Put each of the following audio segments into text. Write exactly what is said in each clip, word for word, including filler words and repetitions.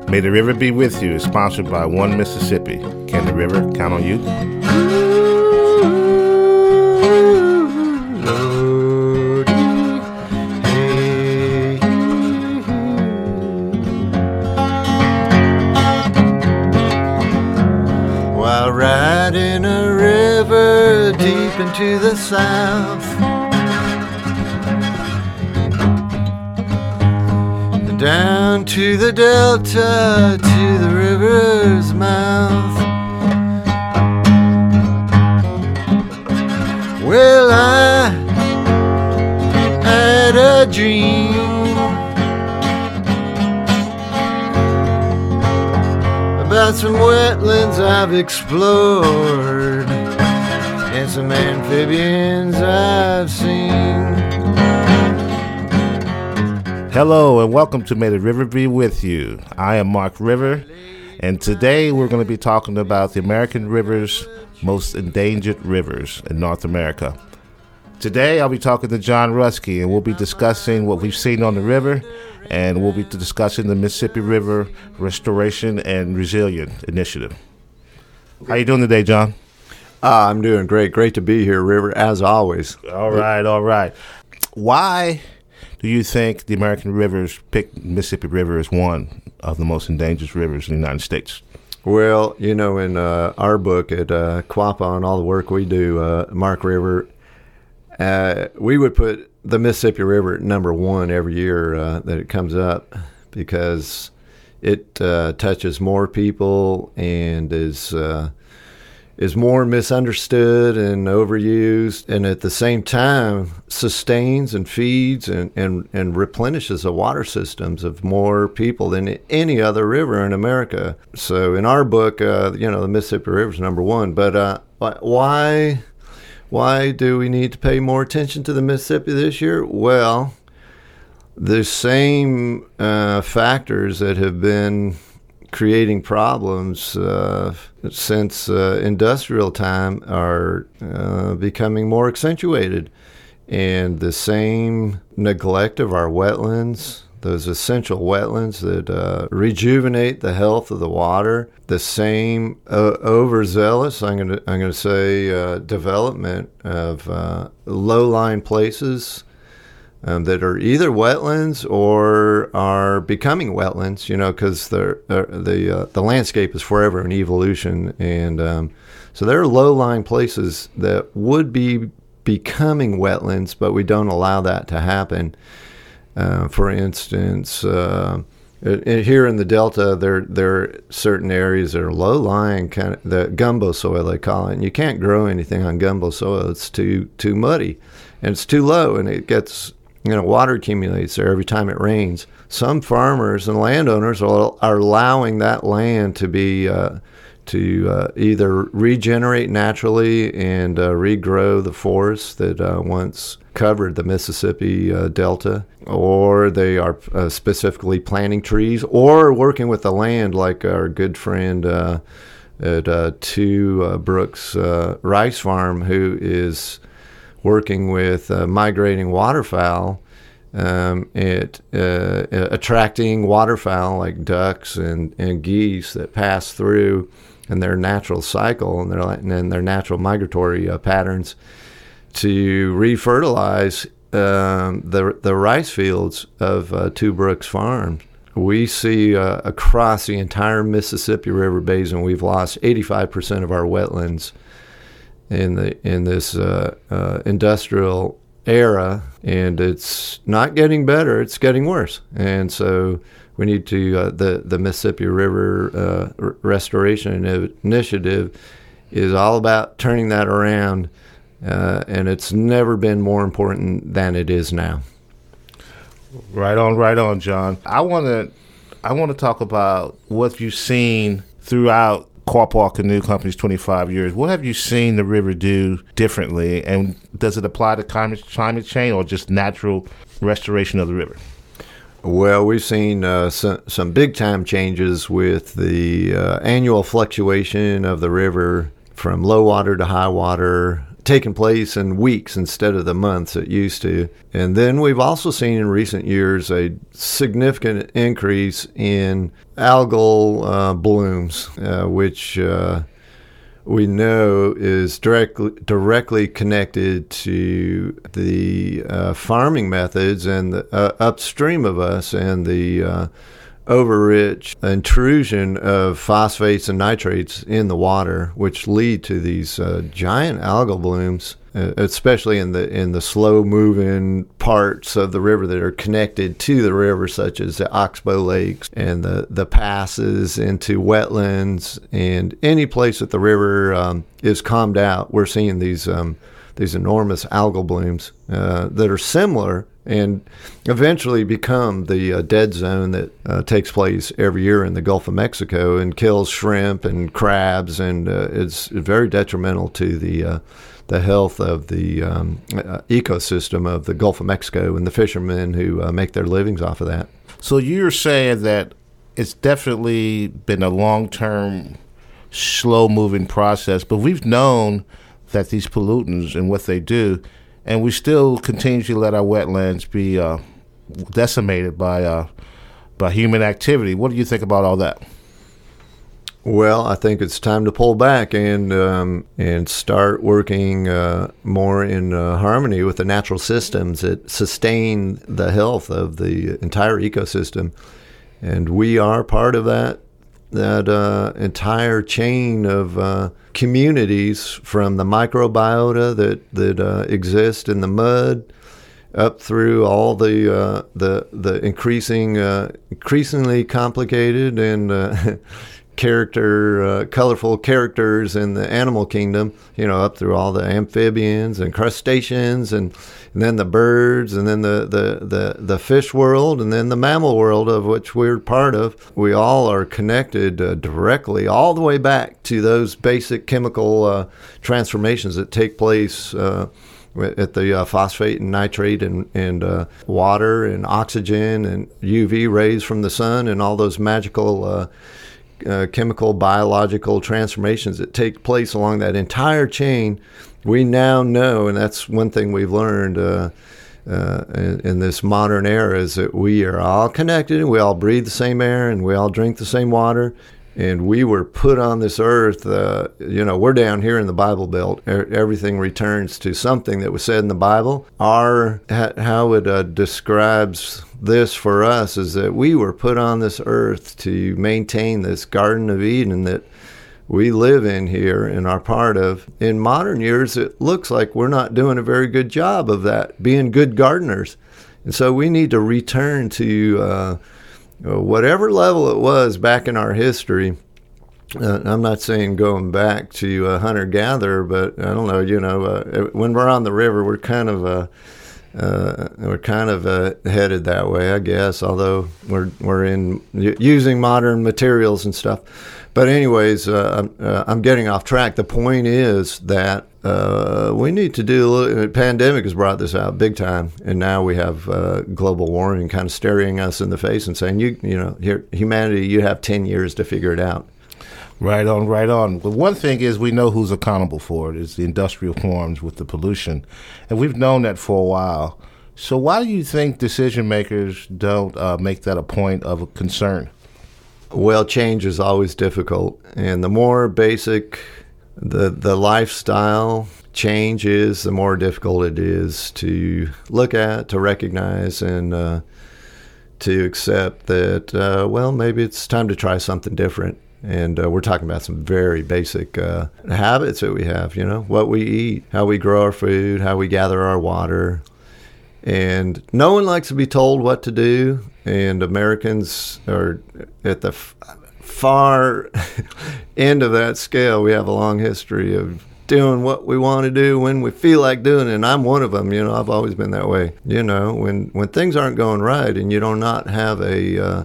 May the River Be With You is sponsored by One Mississippi. Can the river count on you? While riding a river deep into the south, down to the delta, to the river's mouth. Well, I had a dream about some wetlands I've explored and some amphibians I've seen. Hello and welcome to May the River Be With You. I am Mark River, and today we're going to be talking about the American rivers, most endangered rivers in North America. Today I'll be talking to John Ruskey, and we'll be discussing what we've seen on the river, and we'll be discussing the Mississippi River Restoration and Resilience Initiative. How you doing today, John? Uh, I'm doing great. Great to be here, River, as always. All right, all right. Why do you think the American rivers pick Mississippi River as one of the most endangered rivers in the United States? Well, you know, in uh, our book at uh, Quapaw and all the work we do, uh, Mark River, uh, we would put the Mississippi River at number one every year uh, that it comes up because it uh, touches more people and is uh, is more misunderstood and overused, and at the same time sustains and feeds and, and, and replenishes the water systems of more people than any other river in America. So in our book, uh, you know, the Mississippi River is number one. But uh, why why do we need to pay more attention to the Mississippi this year? Well, the same uh, factors that have been creating problems uh, since uh, industrial time are uh, becoming more accentuated. And the same neglect of our wetlands, those essential wetlands that uh, rejuvenate the health of the water, the same uh, overzealous, I'm going to I'm going to say, uh, development of uh, low-lying places Um, that are either wetlands or are becoming wetlands, you know, because the uh, the uh, the landscape is forever in evolution, and um, so there are low-lying places that would be becoming wetlands, but we don't allow that to happen. Uh, for instance, uh, here in the Delta, there there are certain areas that are low-lying, kind of the gumbo soil they call it, and you can't grow anything on gumbo soil. It's too too muddy, and it's too low, and it gets, you know, water accumulates there every time it rains. Some farmers and landowners are, are allowing that land to be uh, to uh, either regenerate naturally and uh, regrow the forests that uh, once covered the Mississippi uh, Delta, or they are uh, specifically planting trees or working with the land, like our good friend uh, at uh, Two uh, Brooks uh, Rice Farm, who is working with uh, migrating waterfowl, um, at uh, attracting waterfowl like ducks and, and geese that pass through in their natural cycle and their and their natural migratory uh, patterns to refertilize um, the the rice fields of uh, Two Brooks Farm. We see uh, across the entire Mississippi River Basin, we've lost eighty-five percent of our wetlands in the in this uh, uh, industrial era, and it's not getting better, it's getting worse. And so we need to uh, the the Mississippi River uh, R- Restoration Initiative is all about turning that around, uh, and it's never been more important than it is now. Right on, right on, John. I want to I want to talk about what you've seen throughout Quapaw Canoe Company's twenty-five years. What have you seen the river do differently, and does it apply to climate, climate change or just natural restoration of the river? Well, we've seen uh, some, some big-time changes with the uh, annual fluctuation of the river from low water to high water, taking place in weeks instead of the months it used to. And then we've also seen in recent years a significant increase in algal uh, blooms, uh, which uh, we know is directly directly connected to the uh, farming methods and the, uh, upstream of us and the uh, overrich intrusion of phosphates and nitrates in the water, which lead to these uh, giant algal blooms, uh, especially in the in the slow-moving parts of the river that are connected to the river, such as the Oxbow Lakes and the, the passes into wetlands. And any place that the river um, is calmed out, we're seeing these um, these enormous algal blooms uh, that are similar and eventually become the uh, dead zone that uh, takes place every year in the Gulf of Mexico and kills shrimp and crabs, and uh, it's very detrimental to the uh, the health of the um, uh, ecosystem of the Gulf of Mexico and the fishermen who uh, make their livings off of that. So you're saying that it's definitely been a long-term, slow-moving process, but we've known that these pollutants and what they do, and we still continue to let our wetlands be uh, decimated by uh, by human activity. What do you think about all that? Well, I think it's time to pull back and um, and start working uh, more in uh, harmony with the natural systems that sustain the health of the entire ecosystem. And we are part of that that uh, entire chain of uh, communities, from the microbiota that that uh, exist in the mud, up through all the uh, the the increasing uh, increasingly complicated and uh, character uh, colorful characters in the animal kingdom. You know, up through all the amphibians and crustaceans, and, and then the birds, and then the, the, the, the fish world, and then the mammal world, of which we're part of. We all are connected uh, directly all the way back to those basic chemical uh, transformations that take place uh, at the uh, phosphate and nitrate and, and uh, water and oxygen and U V rays from the sun and all those magical uh, uh, chemical biological transformations that take place along that entire chain. We now know, and that's one thing we've learned uh, uh, in, in this modern era, is that we are all connected and we all breathe the same air and we all drink the same water. And we were put on this earth, uh, you know, we're down here in the Bible Belt. Everything returns to something that was said in the Bible. Our, how it uh, describes this for us is that we were put on this earth to maintain this Garden of Eden that we live in here and are part of. In modern years, it looks like we're not doing a very good job of that, being good gardeners. And so we need to return to uh, whatever level it was back in our history. Uh, I'm not saying going back to uh, hunter-gatherer, but I don't know, you know, uh, when we're on the river, we're kind of uh, uh, we're kind of uh, headed that way, I guess, although we're we're in using modern materials and stuff. But anyways, uh, uh, I'm getting off track. The point is that uh, we need to do a little, pandemic has brought this out big time, and now we have uh, global warming kind of staring us in the face and saying, you you know, here, humanity, you have ten years to figure it out. Right on, right on. But one thing is we know who's accountable for it is the industrial farms with the pollution, and we've known that for a while. So why do you think decision makers don't uh, make that a point of concern? Well, change is always difficult, and the more basic the the lifestyle change is, the more difficult it is to look at, to recognize, and uh, to accept that, uh, well, maybe it's time to try something different. And uh, we're talking about some very basic uh, habits that we have, you know, what we eat, how we grow our food, how we gather our water. And no one likes to be told what to do, and Americans are at the f- far end of that scale. We have a long history of doing what we want to do when we feel like doing it, and I'm one of them. You know, I've always been that way. You know, when, when things aren't going right and you do not have a, uh,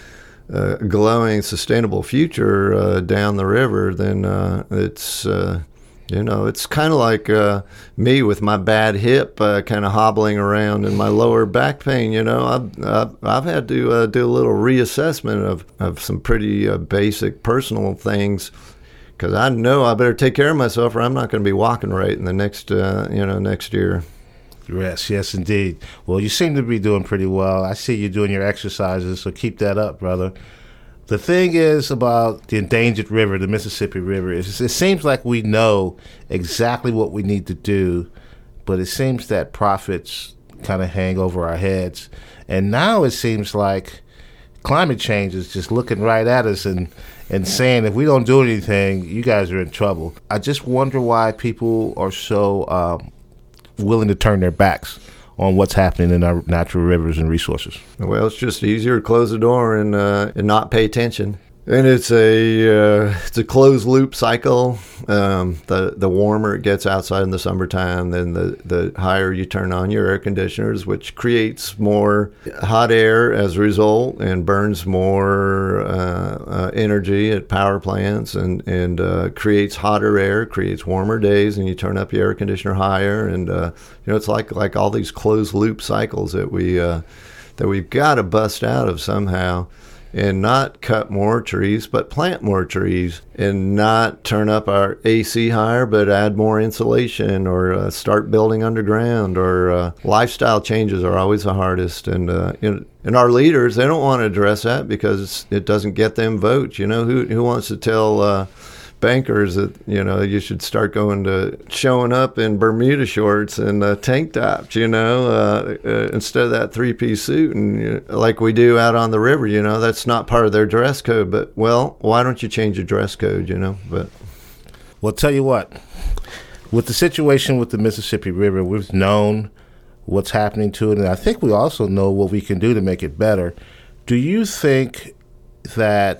a glowing, sustainable future uh, down the river, then uh, it's... Uh, You know, it's kind of like uh, me with my bad hip uh, kind of hobbling around and my lower back pain. You know, I've, I've, I've had to uh, do a little reassessment of, of some pretty uh, basic personal things because I know I better take care of myself, or I'm not going to be walking right in the next, uh, you know, next year. Yes, yes, indeed. Well, you seem to be doing pretty well. I see you doing your exercises, so keep that up, brother. The thing is about the endangered river, the Mississippi River, is it seems like we know exactly what we need to do, but it seems that profits kind of hang over our heads. And now it seems like climate change is just looking right at us and, and saying, if we don't do anything, you guys are in trouble. I just wonder why people are so um, willing to turn their backs on what's happening in our natural rivers and resources. Well, it's just easier to close the door and uh, and not pay attention. And it's a uh, it's a closed loop cycle. Um, the the warmer it gets outside in the summertime, then the, the higher you turn on your air conditioners, which creates more hot air as a result and burns more uh, uh, energy at power plants, and and uh, creates hotter air, creates warmer days, and you turn up your air conditioner higher, and uh, you know it's like like all these closed loop cycles that we uh, that we've got to bust out of somehow. And not cut more trees, but plant more trees, and not turn up our A C higher, but add more insulation, or uh, start building underground, or uh, lifestyle changes are always the hardest. And uh, you know, and our leaders, they don't want to address that because it doesn't get them votes. You know, who who wants to tell uh, bankers that, you know, you should start going to showing up in Bermuda shorts and uh, tank tops, you know, uh, uh, instead of that three-piece suit, and you know, like we do out on the river, you know, that's not part of their dress code. But, well, why don't you change your dress code, you know? But well, tell you what, with the situation with the Mississippi River, we've known what's happening to it, and I think we also know what we can do to make it better. Do you think that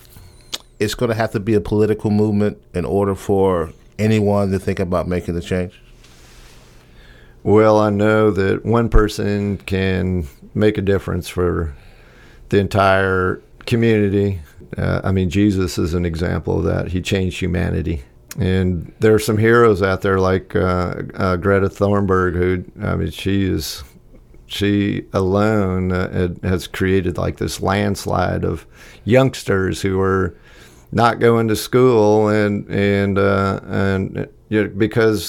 it's going to have to be a political movement in order for anyone to think about making the change? Well, I know that one person can make a difference for the entire community. Uh, I mean, Jesus is an example of that. He changed humanity. And there are some heroes out there like uh, uh, Greta Thunberg, who, I mean, she is, she alone uh, has created like this landslide of youngsters who are not going to school, and and uh, and you know, because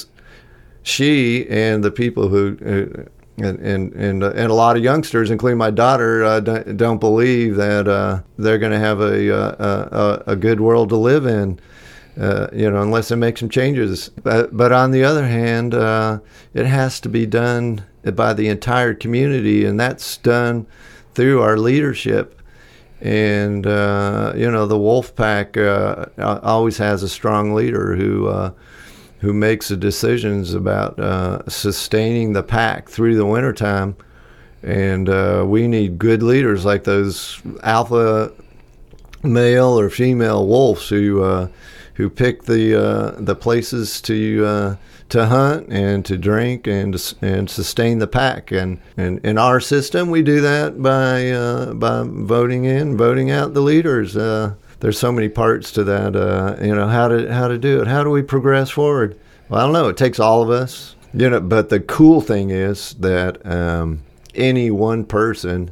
she and the people who uh, and and and, uh, and a lot of youngsters, including my daughter, uh, don't, don't believe that uh, they're going to have a, a a good world to live in, uh, you know, unless they make some changes. But but on the other hand, uh, it has to be done by the entire community, and that's done through our leadership. And, uh, you know, the wolf pack uh, always has a strong leader who uh, who makes the decisions about uh, sustaining the pack through the wintertime. And uh, we need good leaders like those alpha male or female wolves who uh, who pick the uh, the places to uh, to hunt and to drink and to, and sustain the pack. And, and in our system, we do that by uh, by voting in, voting out the leaders. Uh, there's so many parts to that. Uh, you know, how to how to do it. How do we progress forward? Well, I don't know. It takes all of us. You know, but the cool thing is that um, any one person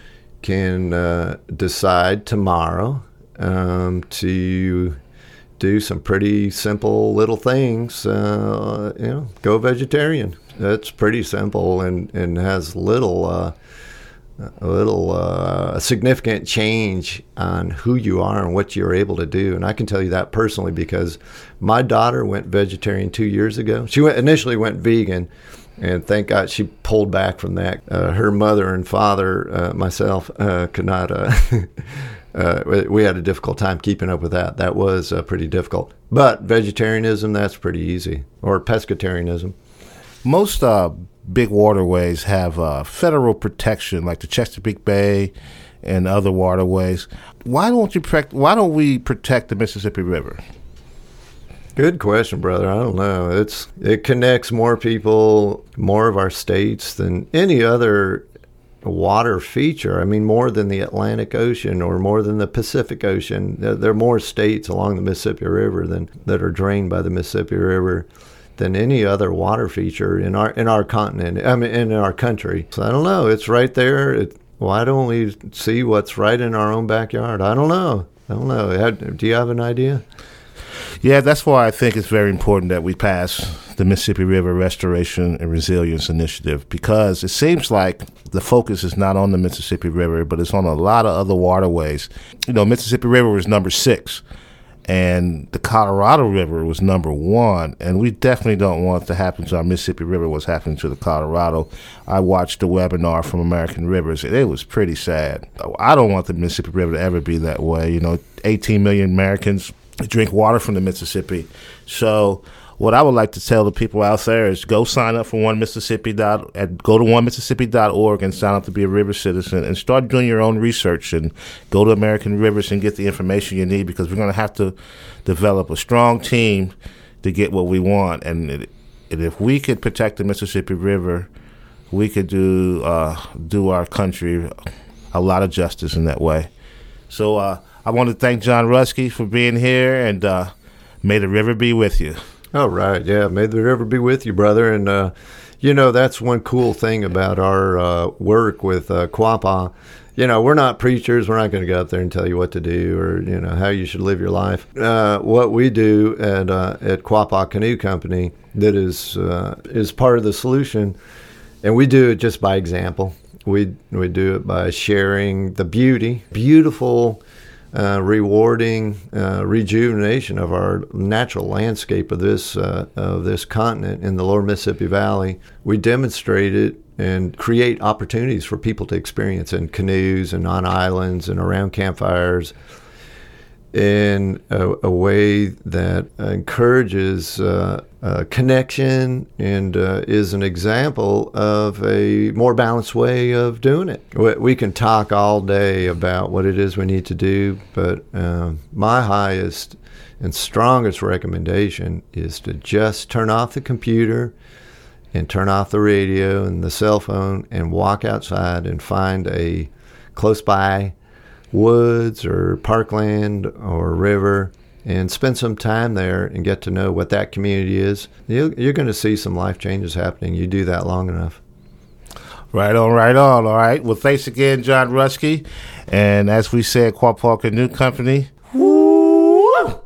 can uh, decide tomorrow um, to do some pretty simple little things. Uh, you know, go vegetarian. That's pretty simple and, and has little uh, a little uh, significant change on who you are and what you're able to do. And I can tell you that personally because my daughter went vegetarian two years ago. She went initially went vegan, and thank God she pulled back from that. Uh, her mother and father, uh, myself, uh, could not. Uh, uh, we had a difficult time keeping up with that. That was uh, pretty difficult. But vegetarianism, that's pretty easy, or pescatarianism. Most uh, big waterways have uh, federal protection, like the Chesapeake Bay and other waterways. Why don't you protect? Why don't we protect the Mississippi River? Good question, brother. I don't know. It's it connects more people, more of our states than any other water feature. I mean, more than the Atlantic Ocean or more than the Pacific Ocean. There are more states along the Mississippi River than that are drained by the Mississippi River than any other water feature in our in our continent. I mean, in our country. So I don't know. It's right there. It, why don't we see what's right in our own backyard? I don't know. I don't know. Do you have an idea? Yeah, that's why I think it's very important that we pass the Mississippi River Restoration and Resilience Initiative, because it seems like the focus is not on the Mississippi River, but it's on a lot of other waterways. You know, Mississippi River was number six, and the Colorado River was number one, and we definitely don't want to happen to our Mississippi River what's happening to the Colorado. I watched the webinar from American Rivers, and it was pretty sad. I don't want the Mississippi River to ever be that way. You know, eighteen million Americans drink water from the Mississippi. So what I would like to tell the people out there is go sign up for one mississippi dot at go to one mississippi dot org and sign up to be a river citizen, and start doing your own research and go to American Rivers and get the information you need, because we're going to have to develop a strong team to get what we want. And, it, and if we could protect the Mississippi River, we could do uh, do our country a lot of justice in that way. So uh, I want to thank John Ruskey for being here, and uh, may the river be with you. All right. Yeah. May the river be with you, brother. And, uh, you know, that's one cool thing about our uh, work with uh, Quapaw. You know, we're not preachers. We're not going to go out there and tell you what to do or, you know, how you should live your life. Uh, what we do at uh, at Quapaw Canoe Company that is uh, is part of the solution, and we do it just by example. We we do it by sharing the beauty, beautiful, Uh, rewarding uh, rejuvenation of our natural landscape of this uh, of this continent in the lower Mississippi Valley. We demonstrate it and create opportunities for people to experience in canoes and on islands and around campfires in a, a way that encourages uh, uh, connection and uh, is an example of a more balanced way of doing it. We, we can talk all day about what it is we need to do, but uh, my highest and strongest recommendation is to just turn off the computer and turn off the radio and the cell phone and walk outside and find a close by woods or parkland or river and spend some time there and get to know what that community is. You're, you're going to see some life changes happening. You do that long enough. Right on, right on. All right. Well, thanks again, John Ruskey. And as we said, Quapaw Canoe Company. Woo!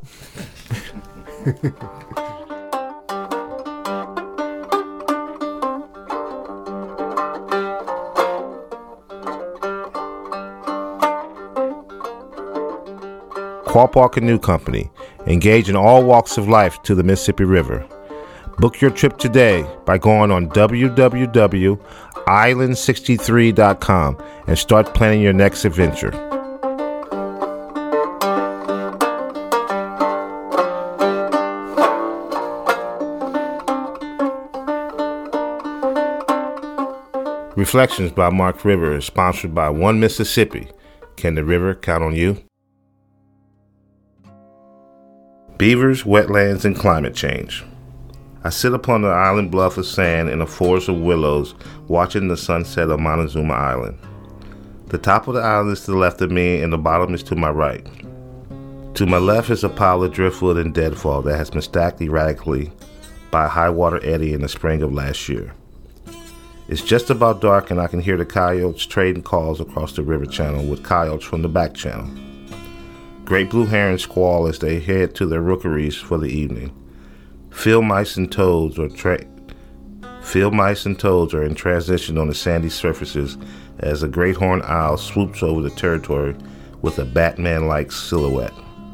Quapaw Canoe Company. Engage in all walks of life to the Mississippi River. Book your trip today by going on w w w dot island sixty-three dot com and start planning your next adventure. Reflections by Mark River is sponsored by One Mississippi. Can the river count on you? Beavers, wetlands, and climate change. I sit upon the island bluff of sand in a forest of willows, watching the sunset of Montezuma Island. The top of the island is to the left of me, and the bottom is to my right. To my left is a pile of driftwood and deadfall that has been stacked erratically by a high water eddy in the spring of last year. It's just about dark, and I can hear the coyotes trading calls across the river channel with coyotes from the back channel. Great blue herons squall as they head to their rookeries for the evening. Field mice and toads are tra- field mice and toads are in transition on the sandy surfaces as a great horned owl swoops over the territory with a Batman-like silhouette.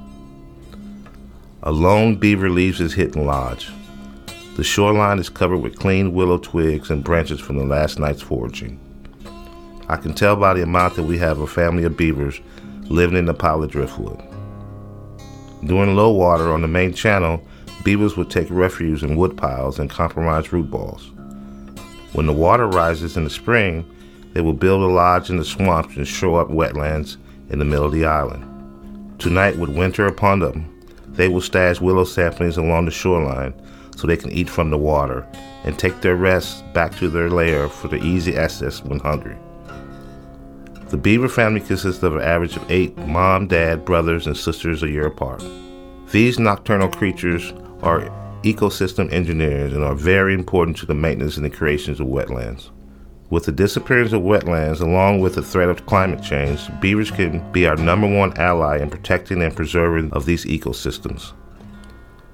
A lone beaver leaves his hidden lodge. The shoreline is covered with clean willow twigs and branches from the last night's foraging. I can tell by the amount that we have a family of beavers living in the pile of driftwood. During low water on the main channel, beavers would take refuge in wood piles and compromise root balls. When the water rises in the spring, they will build a lodge in the swamps and shore up wetlands in the middle of the island. Tonight, with winter upon them, they will stash willow saplings along the shoreline so they can eat from the water and take their rest back to their lair for the easy access when hungry. The beaver family consists of an average of eight mom, dad, brothers, and sisters a year apart. These nocturnal creatures are ecosystem engineers and are very important to the maintenance and the creations of wetlands. With the disappearance of wetlands, along with the threat of climate change, beavers can be our number one ally in protecting and preserving of these ecosystems.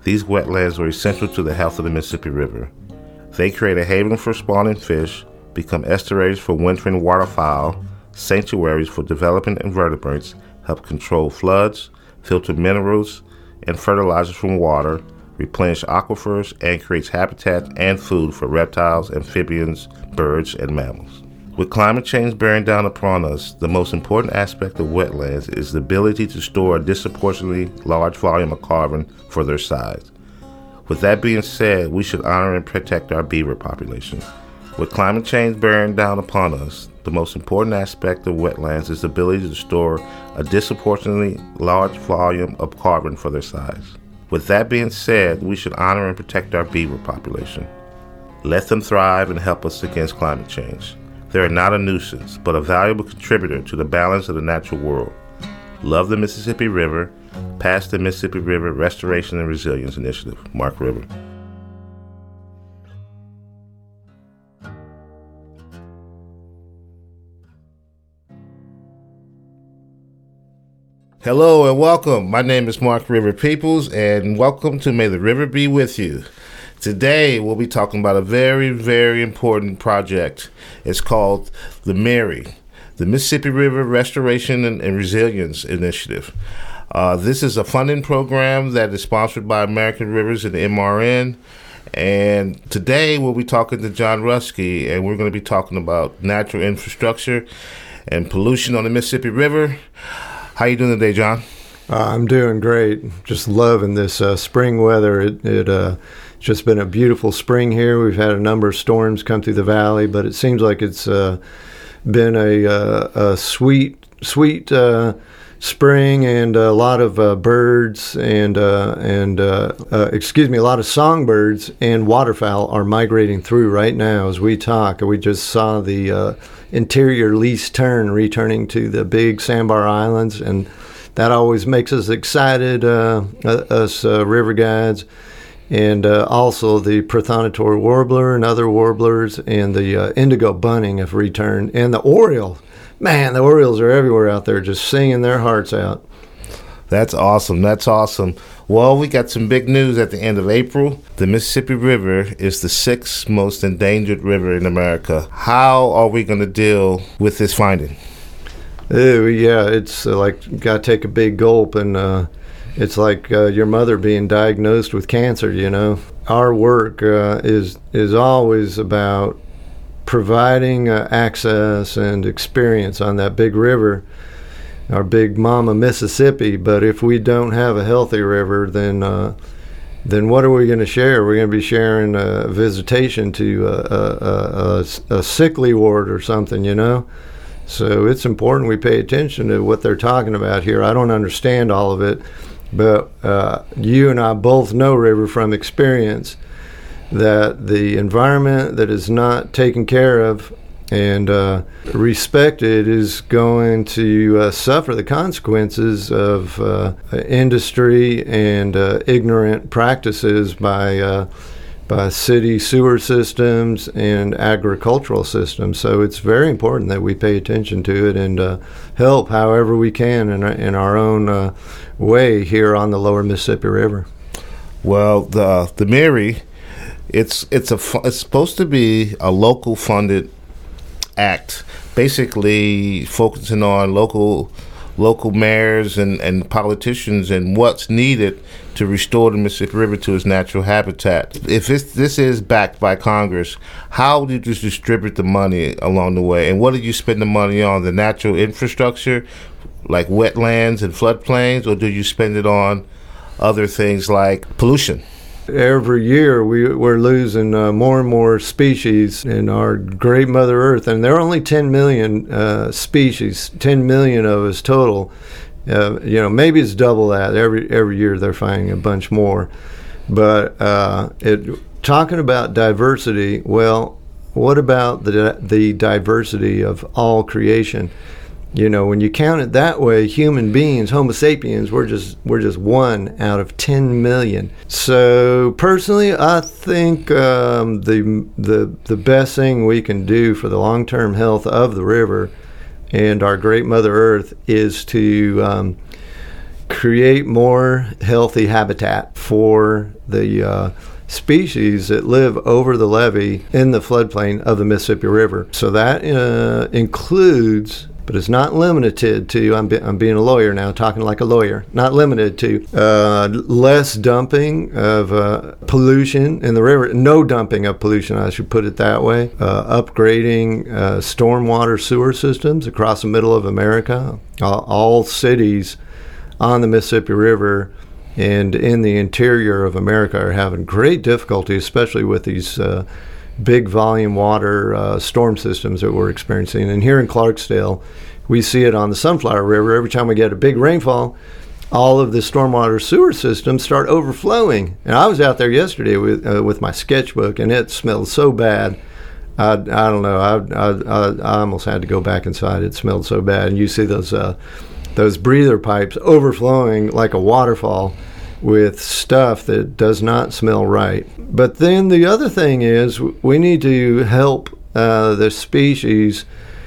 These wetlands are essential to the health of the Mississippi River. They create a haven for spawning fish, become estuaries for wintering waterfowl, sanctuaries for developing invertebrates, help control floods, filter minerals and fertilizers from water, replenish aquifers, and creates habitat and food for reptiles, amphibians, birds, and mammals. With climate change bearing down upon us, the most important aspect of wetlands is the ability to store a disproportionately large volume of carbon for their size. With that being said, we should honor and protect our beaver population. With climate change bearing down upon us, the most important aspect of wetlands is the ability to store a disproportionately large volume of carbon for their size. With that being said, we should honor and protect our beaver population. Let them thrive and help us against climate change. They are not a nuisance, but a valuable contributor to the balance of the natural world. Love the Mississippi River. Pass the Mississippi River Restoration and Resilience Initiative. Mark River. Hello and welcome. My name is Mark River Peoples, and welcome to May the River Be With You. Today, we'll be talking about a very, very important project. It's called the MIRI, the Mississippi River Restoration and, and Resilience Initiative. Uh, this is a funding program that is sponsored by American Rivers and M R N. And today, we'll be talking to John Ruskey, and we're going to be talking about natural infrastructure and pollution on the Mississippi River. How you doing today, John? Uh, I'm doing great. Just loving this uh, spring weather. It, it uh, it's just been a beautiful spring here. We've had a number of storms come through the valley, but it seems like it's uh, been a, uh, a sweet, sweet uh, spring, and a lot of uh, birds and uh, and uh, uh, excuse me, a lot of songbirds and waterfowl are migrating through right now as we talk. We just saw the uh, interior least tern returning to the big Sandbar Islands, and that always makes us excited, uh, us uh, river guides. And uh, also the Prothonitor warbler and other warblers, and the uh, indigo bunting have returned, and the oriole. Man, the orioles are everywhere out there just singing their hearts out. That's awesome. That's awesome. Well, we got some big news at the end of April. The Mississippi River is the sixth most endangered river in America. How are we going to deal with this finding? Oh, yeah, it's uh, like you got to take a big gulp, and uh, it's like uh, your mother being diagnosed with cancer, you know. Our work uh, is is always about providing uh, access and experience on that big river, our big mama Mississippi. But if we don't have a healthy river, then uh, then what are we going to share? We're going to be sharing a visitation to a, a, a, a sickly ward or something, you know. So it's important we pay attention to what they're talking about here. I don't understand all of it, but uh, you and I both know, River, from experience, that the environment that is not taken care of and uh, respected is going to uh, suffer the consequences of uh, industry and uh, ignorant practices by uh, by city sewer systems and agricultural systems. So it's very important that we pay attention to it and uh, help however we can in our, in our own uh, way here on the lower Mississippi River. Well, the the MIRI, it's it's a it's supposed to be a local funded act, basically focusing on local local mayors and, and politicians and what's needed to restore the Mississippi River to its natural habitat. If it's, this is backed by Congress, how do you distribute the money along the way? And what do you spend the money on? The natural infrastructure, like wetlands and floodplains, or do you spend it on other things like pollution? Every year we, we're losing uh, more and more species in our great Mother Earth, and there are only ten million uh, species, ten million of us total. Uh, you know, maybe it's double that. Every every year they're finding a bunch more. But uh, it, talking about diversity, well, what about the the diversity of all creation? You know, when you count it that way, human beings, Homo sapiens, we're just we're just one out of ten million. So personally, I think um, the the the best thing we can do for the long-term health of the river and our great Mother Earth is to um, create more healthy habitat for the uh, species that live over the levee in the floodplain of the Mississippi River. So that uh, includes, but it's not limited to, I'm, be, I'm being a lawyer now, talking like a lawyer, not limited to uh, less dumping of uh, pollution in the river, no dumping of pollution, I should put it that way, uh, upgrading uh, stormwater sewer systems across the middle of America. Uh, all cities on the Mississippi River and in the interior of America are having great difficulty, especially with these uh, big volume water uh, storm systems that we're experiencing. And here in Clarksdale, we see it on the Sunflower River. Every time we get a big rainfall, all of the stormwater sewer systems start overflowing. And I was out there yesterday with uh, with my sketchbook, and it smelled so bad. I, I don't know. I, I I almost had to go back inside. It smelled so bad. And you see those uh, those breather pipes overflowing like a waterfall with stuff that does not smell right. But then the other thing is we need to help uh, the species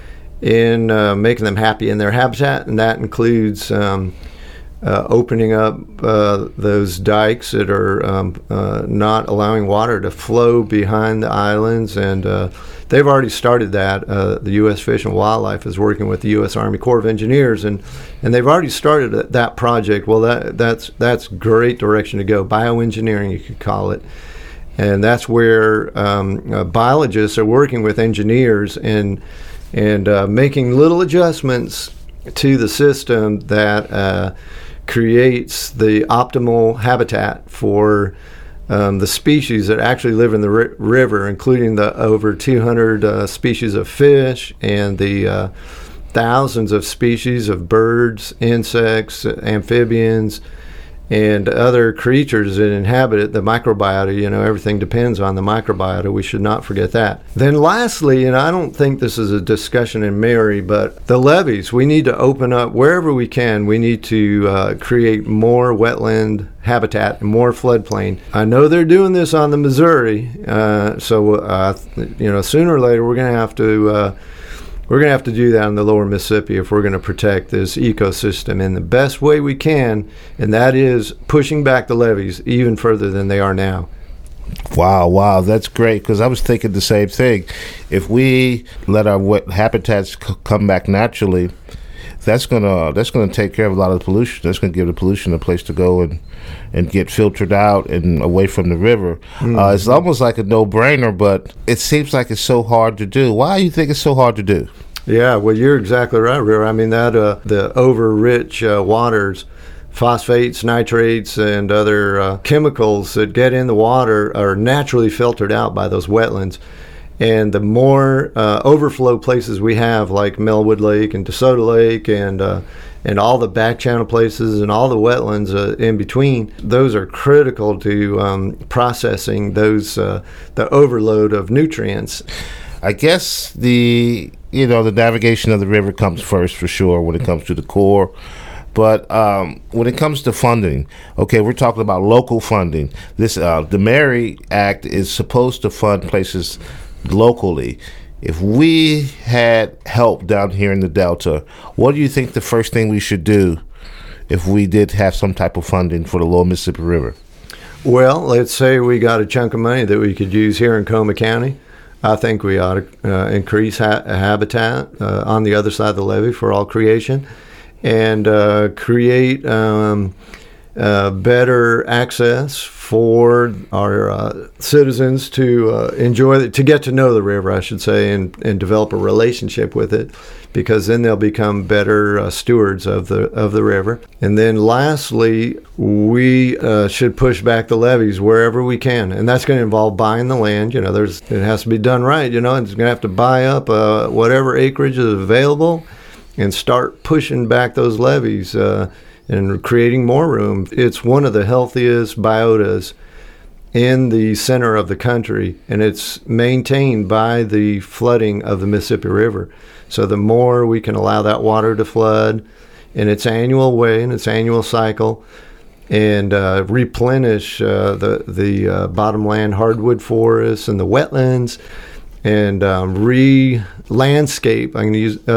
in uh, making them happy in their habitat, and that includes um, uh, opening up uh, those dikes that are um, uh, not allowing water to flow behind the islands. And uh, they've already started that. Uh, the U S Fish and Wildlife is working with the U S Army Corps of Engineers, and, and they've already started that project. Well, that that's that's great direction to go. Bioengineering, you could call it. And that's where um, uh, biologists are working with engineers and and uh, making little adjustments to the system that uh, creates the optimal habitat for um, the species that actually live in the ri- river, including the over two hundred uh, species of fish and the uh, thousands of species of birds, insects, amphibians, and other creatures that inhabit it, the microbiota. You know, everything depends on the microbiota. We should not forget that. Then lastly, and I don't think this is a discussion in Mary, but the levees. We need to open up wherever we can. We need to uh, create more wetland habitat and more floodplain. I know they're doing this on the Missouri, uh, so uh, you know, sooner or later we're going to have to uh, We're going to have to do that in the lower Mississippi if we're going to protect this ecosystem in the best way we can, and that is pushing back the levees even further than they are now. Wow, wow, that's great, because I was thinking the same thing. If we let our wet habitats c- come back naturally, that's gonna that's gonna take care of a lot of the pollution. That's gonna give the pollution a place to go and and get filtered out and away from the river. Mm-hmm. Uh, it's almost like a no-brainer, but it seems like it's so hard to do. Why do you think it's so hard to do? Yeah, well, you're exactly right, River. I mean, that uh, the over-rich uh, waters, phosphates, nitrates, and other uh, chemicals that get in the water are naturally filtered out by those wetlands. And the more uh, overflow places we have, like Melwood Lake and DeSoto Lake and uh, and all the back channel places and all the wetlands uh, in between, those are critical to um, processing those uh, the overload of nutrients. I guess the you know the navigation of the river comes first for sure when it comes to the Corps. But um, when it comes to funding, okay, we're talking about local funding. This uh, the Mary Act is supposed to fund places locally. If we had help down here in the Delta, what do you think the first thing we should do if we did have some type of funding for the lower Mississippi River? Well, let's say we got a chunk of money that we could use here in Coleman County. I think we ought to uh, increase ha- habitat uh, on the other side of the levee for all creation, and uh, create um, uh, better access for our uh, citizens to uh, enjoy, the, to get to know the river, I should say, and, and develop a relationship with it, because then they'll become better uh, stewards of the of the river. And then lastly, we uh, should push back the levees wherever we can, and that's going to involve buying the land. You know, there's it has to be done right. You know, it's going to have to buy up uh, whatever acreage is available and start pushing back those levees uh, and creating more room. It's one of the healthiest biotas in the center of the country, and it's maintained by the flooding of the Mississippi River. So the more we can allow that water to flood in its annual way, in its annual cycle, and uh, replenish uh, the, the uh, bottomland hardwood forests and the wetlands, and um, re-landscape. I'm going to use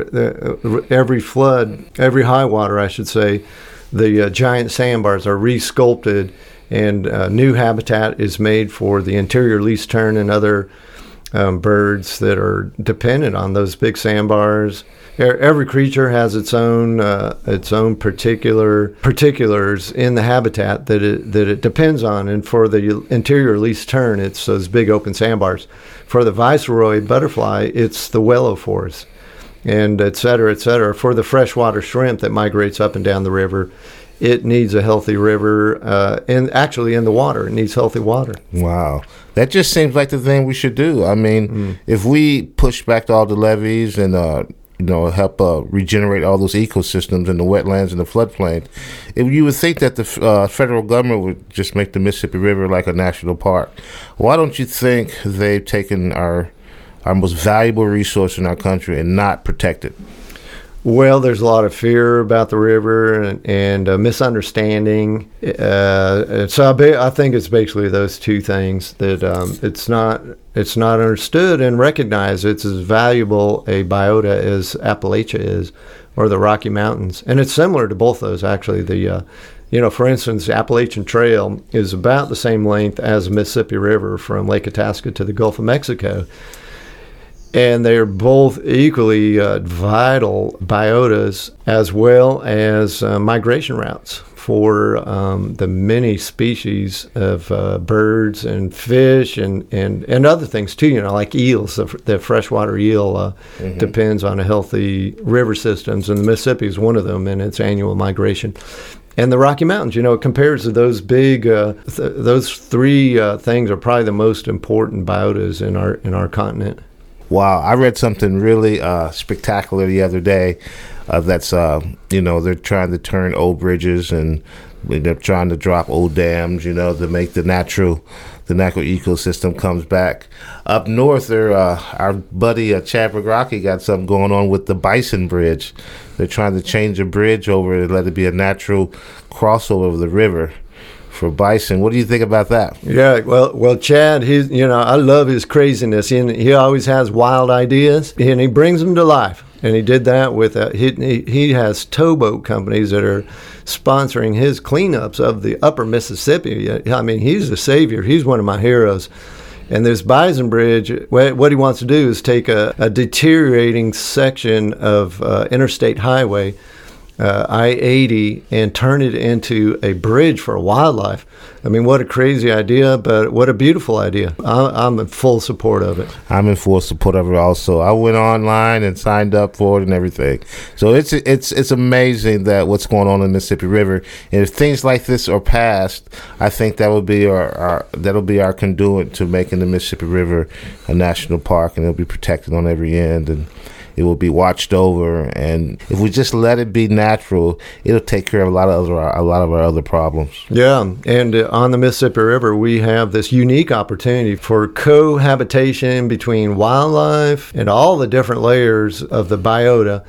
uh, every flood, every high water, I should say, the uh, giant sandbars are re-sculpted and uh, new habitat is made for the interior least tern and other um, birds that are dependent on those big sandbars. Every creature has its own uh, its own particular particulars in the habitat that it that it depends on. And for the interior least tern, it's those big open sandbars. For the viceroy butterfly, it's the willow forest, and et cetera, et cetera. For the freshwater shrimp that migrates up and down the river, it needs a healthy river, uh, and actually in the water, it needs healthy water. Wow. That just seems like the thing we should do. I mean, mm. if we push back all the levees and uh, you know, help uh, regenerate all those ecosystems in the wetlands and the floodplain, if you would think that the uh, federal government would just make the Mississippi River like a national park. Why don't you think they've taken our our most valuable resource in our country and not protect it? Well, there's a lot of fear about the river and, and uh, misunderstanding. Uh, so I, be, I think it's basically those two things, that um, it's not it's not understood and recognized it's as valuable a biota as Appalachia is, or the Rocky Mountains. And it's similar to both those, actually. The uh, you know, for instance, the Appalachian Trail is about the same length as the Mississippi River from Lake Itasca to the Gulf of Mexico. And they're both equally uh, vital biotas, as well as uh, migration routes for um, the many species of uh, birds and fish and, and, and other things too, you know, like eels. The, the freshwater eel uh, mm-hmm. depends on a healthy river systems, and the Mississippi is one of them in its annual migration. And the Rocky Mountains, you know, it compares to those big, uh, th- those three uh, things are probably the most important biotas in our in our continent. Wow, I read something really uh, spectacular the other day. Uh, that's, uh, you know, they're trying to turn old bridges and they're trying to drop old dams, you know, to make the natural the natural ecosystem comes back. Up north, there, uh, our buddy uh, Chad Rocky got something going on with the Bison Bridge. They're trying to change a bridge over and let it be a natural crossover of the river for bison. What do you think about that? Yeah, well, well, Chad, he's, you know, I love his craziness. He, he always has wild ideas, and he brings them to life. And he did that with, uh, he, he has towboat companies that are sponsoring his cleanups of the upper Mississippi. I mean, he's the savior. He's one of my heroes. And this Bison Bridge, what he wants to do is take a, a deteriorating section of uh, interstate highway, Uh, I eighty, and turn it into a bridge for wildlife. I mean, what a crazy idea, but what a beautiful idea. I, I'm in full support of it. I'm in full support of it also. I went online and signed up for it and everything. So it's it's it's amazing that what's going on in the Mississippi River. And if things like this are passed, I think that will be our, our that'll be our conduit to making the Mississippi River a national park, and it'll be protected on every end, and it will be watched over. And if we just let it be natural, it'll take care of a lot of other a lot of our other problems. Yeah, and uh, on the Mississippi River, we have this unique opportunity for cohabitation between wildlife and all the different layers of the biota,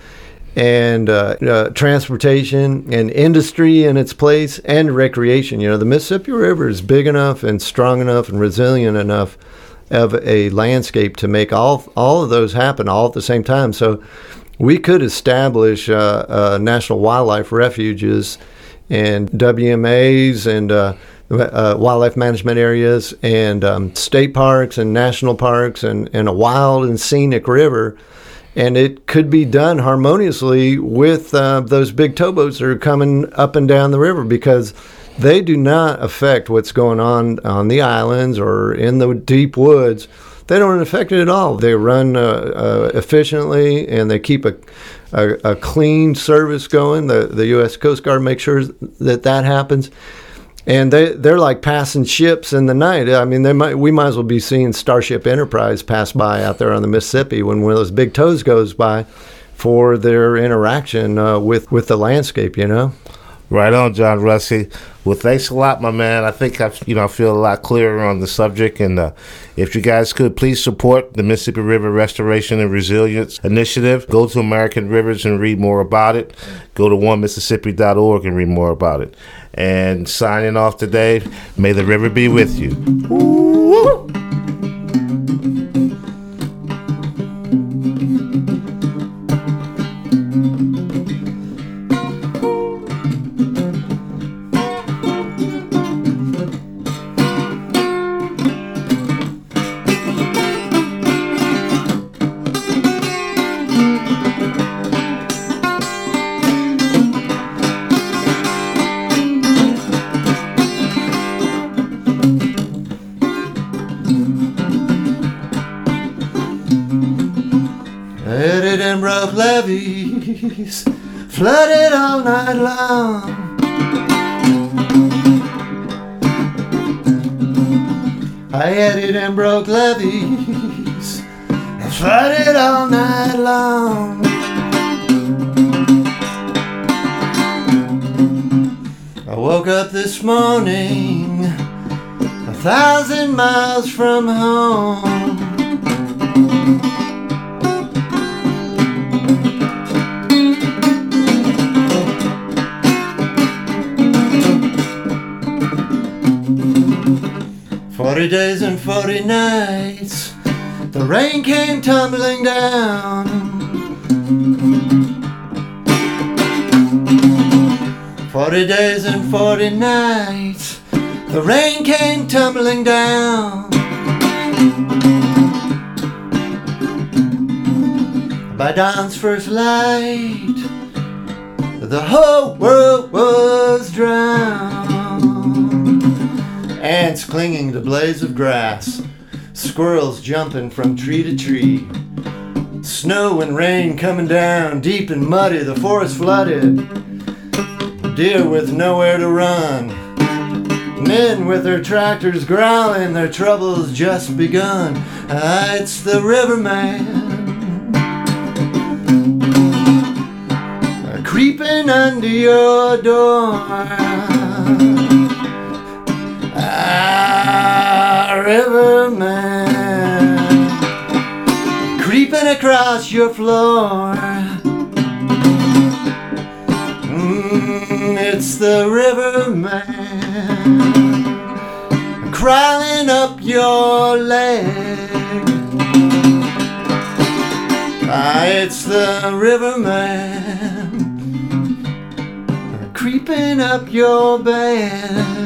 and uh, uh, transportation and industry in its place, and recreation. You know, the Mississippi River is big enough and strong enough and resilient enough of a landscape to make all all of those happen all at the same time. So we could establish uh, uh, national wildlife refuges and W M As and uh, uh, wildlife management areas and um, state parks and national parks and, and a wild and scenic river. And it could be done harmoniously with uh, those big towboats that are coming up and down the river, because they do not affect what's going on on the islands or in the deep woods. They don't affect it at all. They run uh, uh, efficiently, and they keep a, a, a clean service going. The, the U S Coast Guard makes sure that that happens. And they, they're like passing ships in the night. I mean, they might we might as well be seeing Starship Enterprise pass by out there on the Mississippi when one of those big tows goes by for their interaction uh, with, with the landscape, you know? Right on, John Rusty. Well, thanks a lot, my man. I think I, you know, I feel a lot clearer on the subject. And uh, if you guys could please support the Mississippi River Restoration and Resilience Initiative. Go to American Rivers and read more about it. Go to one mississippi dot org and read more about it. And signing off today, may the river be with you. Woo! levees flooded all night long. I added and broke levees flooded all night long. I woke up this morning a thousand miles from home. Forty days and forty nights, the rain came tumbling down. Forty days and forty nights, the rain came tumbling down. By dawn's first light, the whole world was drowned. Ants clinging to blades of grass, squirrels jumping from tree to tree. Snow and rain coming down, deep and muddy, the forest flooded. Deer with nowhere to run. Men with their tractors growling, their troubles just begun. Ah, it's the riverman, ah, creeping under your door. Ah, riverman, creeping across your floor. Mm, it's the riverman, crawling up your leg. Ah, it's the riverman, creeping up your bed.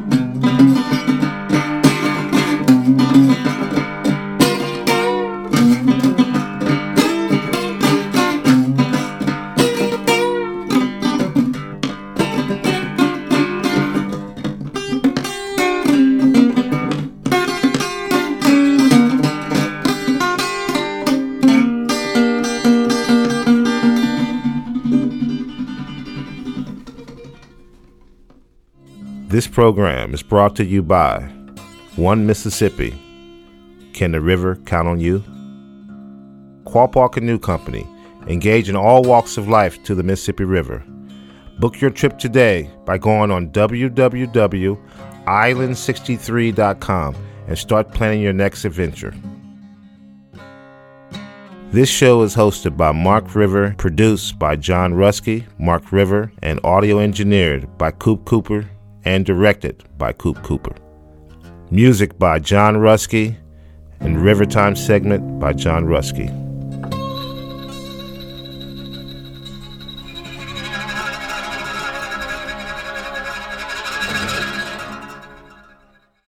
This program is brought to you by One Mississippi. Can the river count on you? Quapaw Canoe Company. Engage in all walks of life to the Mississippi River. Book your trip today by going on w w w dot island sixty-three dot com and start planning your next adventure. This show is hosted by Mark River, produced by John Rusky, Mark River, and audio engineered by Coop Cooper and directed by Coop Cooper. Music by John Rusky and River Time segment by John Rusky.